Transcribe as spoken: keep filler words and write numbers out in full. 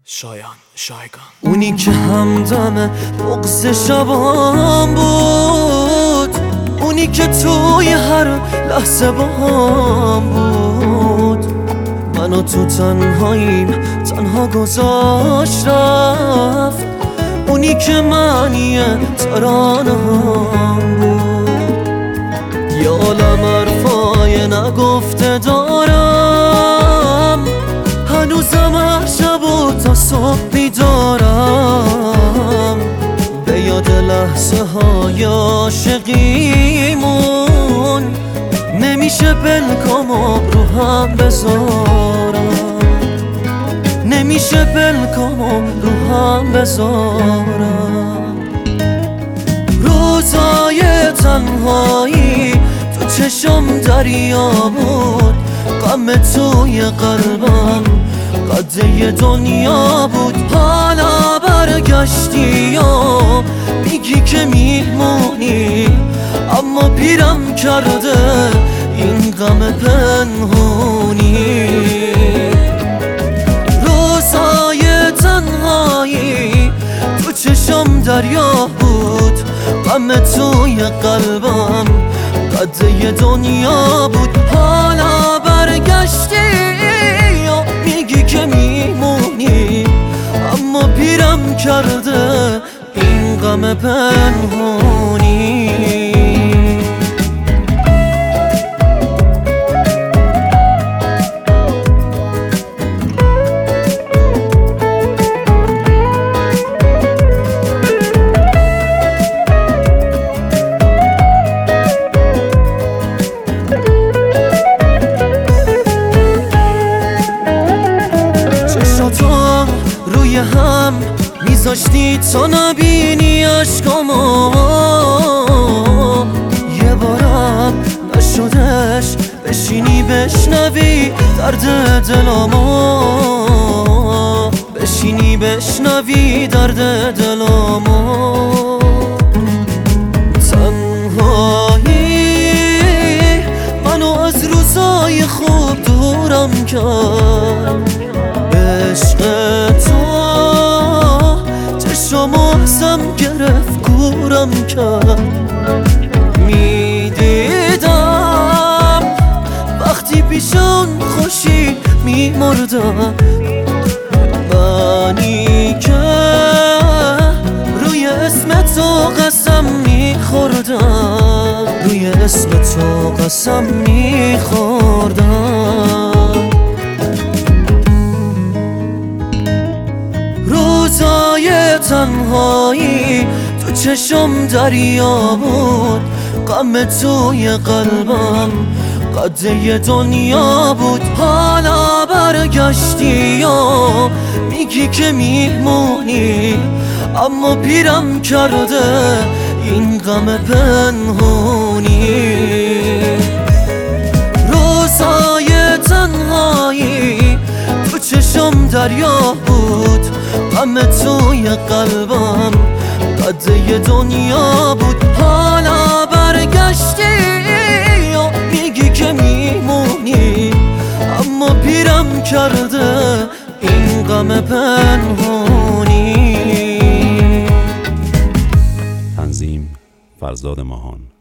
شایان شایگان. اونی که همدم بغض شبام بود، اونی که توی هر لحظه باهم بود، منو تو تنهاییم تنها گذاشت رفت. اونی که معنی ترانه هم بود، یه عالم حرفای نگفته دارم، هنوزم هر شب و تا صبح بیدارم، به یاد لحظه های عاشقیمون، نمیشه بلکام و رو هم بذارم، نمیشه بلکام و رو هم بذارم. روزای تنهایی تو چشم دریا بود، غم توی قلبم قده دنیا بود. حالا برگشتی و میگی که میمونی، اما پیرم کرده این غم پنهونی. روزای تنهایی تو چشم دریا بود، غم توی قلبم قده دنیا بود. حالا برگشتی و میگی که میمونی، اما پیرم کرده این غم پنهونی. روی هم میذاشتی تا نبینی عشقامو، یه بارم نشدش بشینی بشنوی درد دلامو، بشینی بشنوی درد دلامو. تنهایی منو از روزای خوب دورم کرد، عشق تو چشمو ازم گرفت گورم کرد. میدیدم وقتی پیشان خوشی میمردم، منی که روی اسم تو قسم میخوردم، روی اسم تو قسم میخوردم. روزای تنهایی تو چشم دریا بود، غم توی قلبم قده دنیا بود. حالا برگشتی و میگی که میمونی، اما پیرم کرده این غم پنهونی. روزای تنهایی تو چشم دریا بود، غم توی قلبم قده دنیا بود. حالا برگشتی و میگی که میمونی، اما پیرم کرده این غم پنهونی. تنظیم فرزاد ماهان.